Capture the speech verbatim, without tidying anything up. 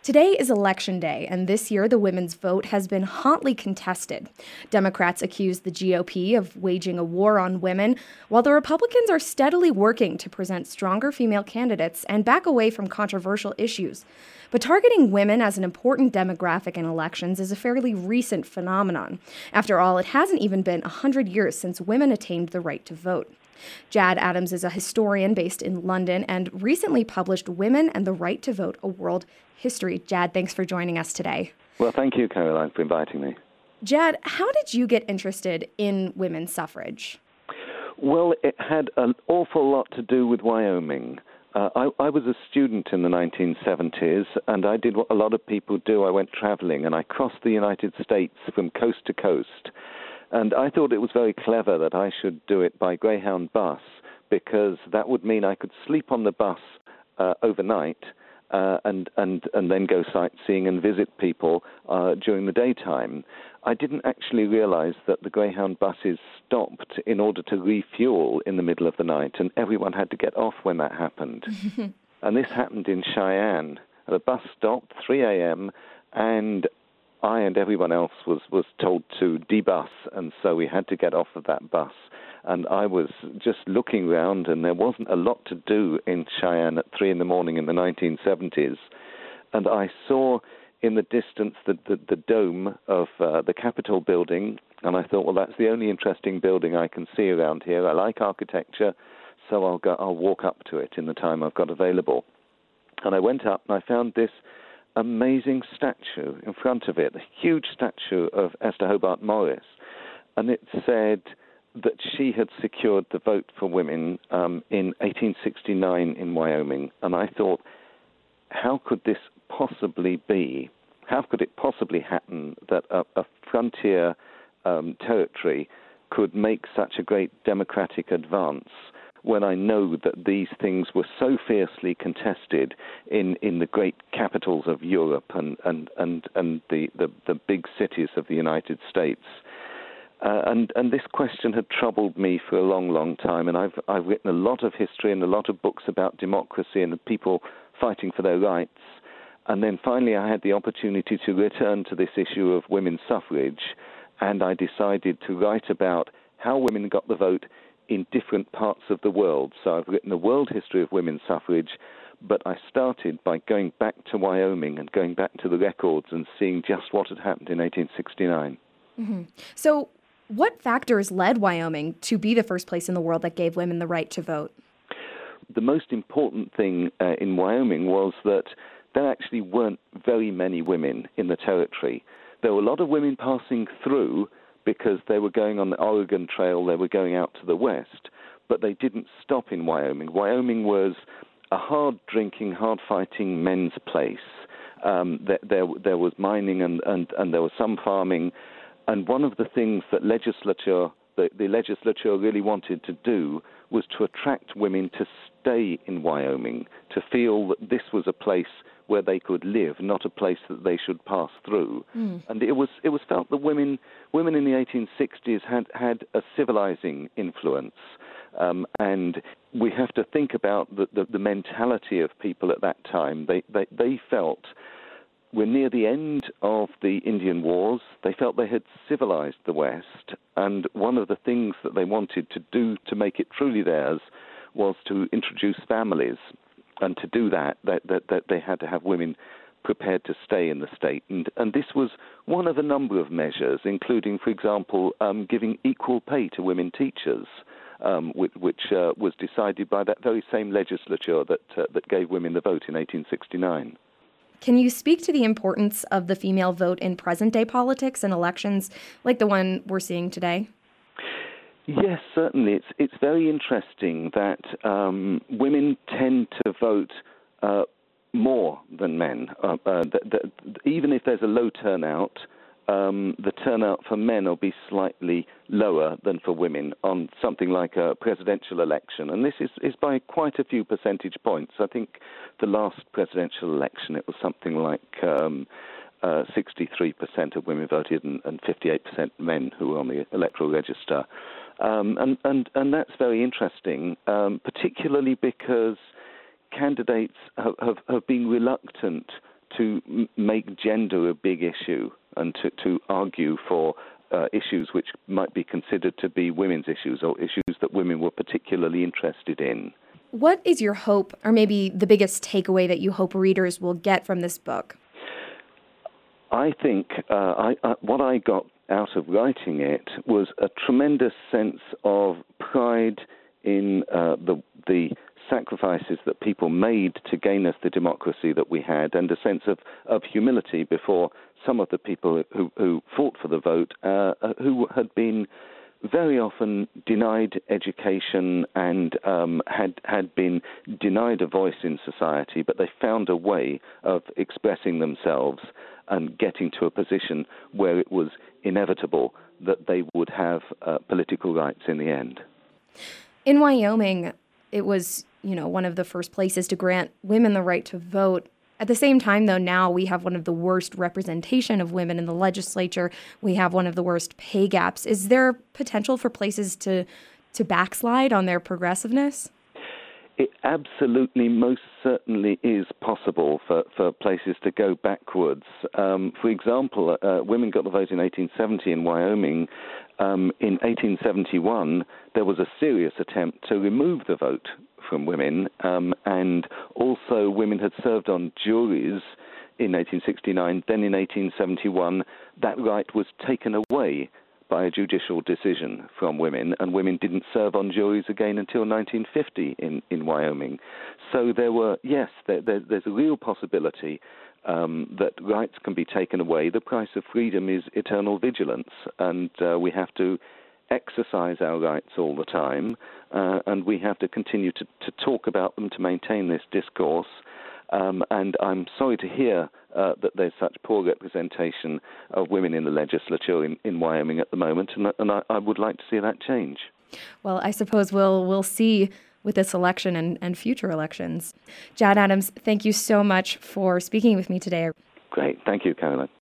Today is Election Day, and this year the women's vote has been hotly contested. Democrats accuse the G O P of waging a war on women, while the Republicans are steadily working to present stronger female candidates and back away from controversial issues. But targeting women as an important demographic in elections is a fairly recent phenomenon. After all, it hasn't even been one hundred years since women attained the right to vote. Jad Adams is a historian based in London and recently published Women and the Right to Vote, A World History. Jad, thanks for joining us today. Well, thank you, Caroline, for inviting me. Jad, how did you get interested in women's suffrage? Well, it had an awful lot to do with Wyoming. Uh, I, I was a student in the nineteen seventies, and I did what a lot of people do. I went traveling, and I crossed the United States from coast to coast. And I thought it was very clever that I should do it by Greyhound bus, because that would mean I could sleep on the bus uh, overnight uh, and, and, and then go sightseeing and visit people uh, during the daytime. I didn't actually realize that the Greyhound buses stopped in order to refuel in the middle of the night, and everyone had to get off when that happened. And this happened in Cheyenne. The bus stopped, three a.m., and I and everyone else was, was told to debus, and so we had to get off of that bus. And I was just looking around, and there wasn't a lot to do in Cheyenne at three in the morning in the nineteen seventies. And I saw in the distance the, the, the dome of uh, the Capitol building, and I thought, well, that's the only interesting building I can see around here. I like architecture, so I'll go, I'll walk up to it in the time I've got available. And I went up, and I found this amazing statue in front of it, a huge statue of Esther Hobart Morris, and it said that she had secured the vote for women um, in eighteen sixty-nine in Wyoming. And I thought, how could this possibly be? How could it possibly happen that a, a frontier um, territory could make such a great democratic advance when I know that these things were so fiercely contested in, in the great capitals of Europe and, and, and, and the, the, the big cities of the United States? Uh, and, and this question had troubled me for a long, long time, and I've, I've written a lot of history and a lot of books about democracy and the people fighting for their rights. And then finally I had the opportunity to return to this issue of women's suffrage, and I decided to write about how women got the vote in different parts of the world. So I've written a world history of women's suffrage, but I started by going back to Wyoming and going back to the records and seeing just what had happened in eighteen sixty-nine. Mm-hmm. So what factors led Wyoming to be the first place in the world that gave women the right to vote? The most important thing uh, in Wyoming was that there actually weren't very many women in the territory. There were a lot of women passing through because they were going on the Oregon Trail, they were going out to the west, but they didn't stop in Wyoming. Wyoming was a hard-drinking, hard-fighting men's place. Um, there, there, there was mining and, and, and there was some farming, and one of the things that legislature, the, the legislature really wanted to do was to attract women to stay in Wyoming, to feel that this was a place where they could live, not a place that they should pass through. Mm. And it was it was felt that women women in the eighteen sixties had, had a civilizing influence. Um, and we have to think about the, the, the mentality of people at that time. They, they, they felt we're near the end of the Indian Wars. They felt they had civilized the West. And one of the things that they wanted to do to make it truly theirs was to introduce families. And to do that, that, that, that they had to have women prepared to stay in the state. And, and this was one of a number of measures, including, for example, um, giving equal pay to women teachers, um, which, which uh, was decided by that very same legislature that, uh, that gave women the vote in eighteen sixty-nine. Can you speak to the importance of the female vote in present-day politics and elections like the one we're seeing today? Yes, certainly. It's it's very interesting that um, women tend to vote uh, more than men. Uh, uh, th- th- even if there's a low turnout, um, the turnout for men will be slightly lower than for women on something like a presidential election. And this is, is by quite a few percentage points. I think the last presidential election, it was something like Um, Uh, sixty-three percent of women voted and, and fifty-eight percent men who were on the electoral register. Um, and, and, and that's very interesting, um, particularly because candidates have, have, have been reluctant to m- make gender a big issue and to, to argue for uh, issues which might be considered to be women's issues or issues that women were particularly interested in. What is your hope, or maybe the biggest takeaway that you hope readers will get from this book? I think uh, I, uh, what I got out of writing it was a tremendous sense of pride in uh, the the sacrifices that people made to gain us the democracy that we had, and a sense of, of humility before some of the people who, who fought for the vote, uh, who had been very often denied education and um, had had been denied a voice in society, but they found a way of expressing themselves and getting to a position where it was inevitable that they would have uh, political rights in the end. In Wyoming, it was, you know, one of the first places to grant women the right to vote. At the same time, though, now we have one of the worst representation of women in the legislature. We have one of the worst pay gaps. Is there potential for places to to backslide on their progressiveness? It absolutely, most certainly is possible for, for places to go backwards. Um, for example, uh, women got the vote in eighteen seventy in Wyoming. Um, in eighteen seventy-one, there was a serious attempt to remove the vote from women, um, and also women had served on juries in eighteen sixty-nine. Then in eighteen seventy-one, that right was taken away by a judicial decision from women, and women didn't serve on juries again until nineteen fifty in, in Wyoming. So there were, yes, there, there, there's a real possibility um, that rights can be taken away. The price of freedom is eternal vigilance, and uh, we have to exercise our rights all the time, uh, and we have to continue to, to talk about them to maintain this discourse. Um, and I'm sorry to hear uh, that there's such poor representation of women in the legislature in, in Wyoming at the moment, and, and I, I would like to see that change. Well, I suppose we'll we'll see with this election and, and future elections. Jad Adams, thank you so much for speaking with me today. Great. Thank you, Caroline.